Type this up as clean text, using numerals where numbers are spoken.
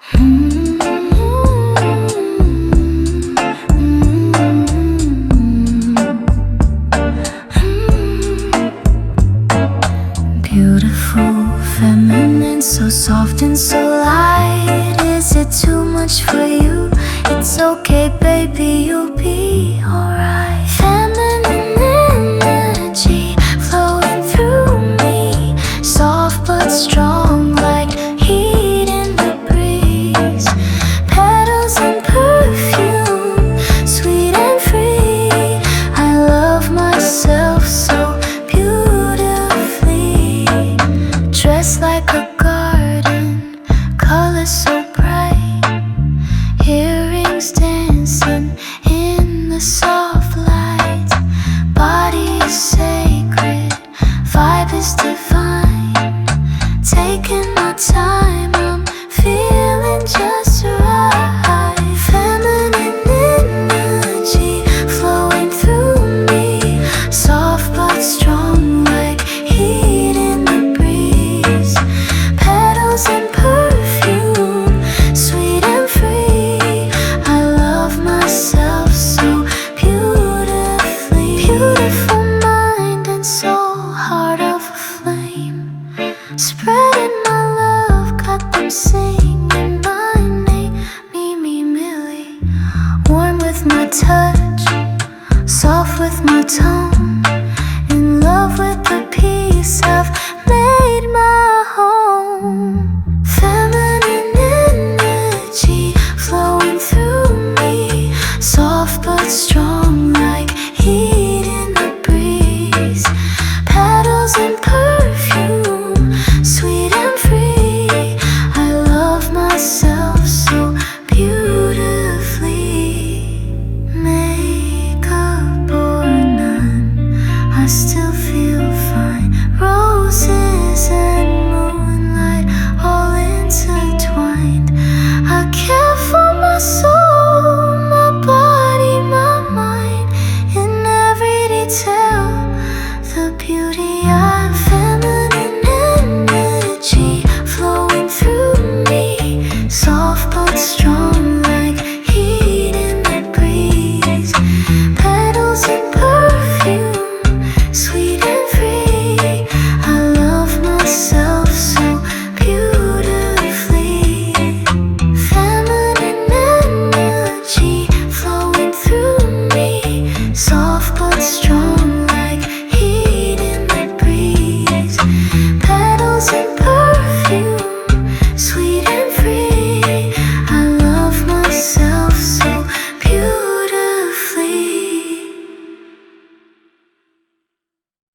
Beautiful, feminine, so soft and so light. Is it too much for you? It's okay, baby, you'll be alright. Feminine energy flowing through me, soft but strong like heat in the breeze. Petals and perfume, sweet and free. I love myself so beautifully. Dressed like a garden, colors so bright. Earrings dancing in the soft light. Body is sacred, vibe is divine. Taking my time, I'm feeling just right. Feminine energy flowing through me, soft but strong like heat in the breeze. Petals and perfume, sweet and free. I love myself so beautifully. Beautiful mind and soul, heart of a flame. Spreading my love, got them singing my name. Me, Millie. Warm with my touch, soft with my tone.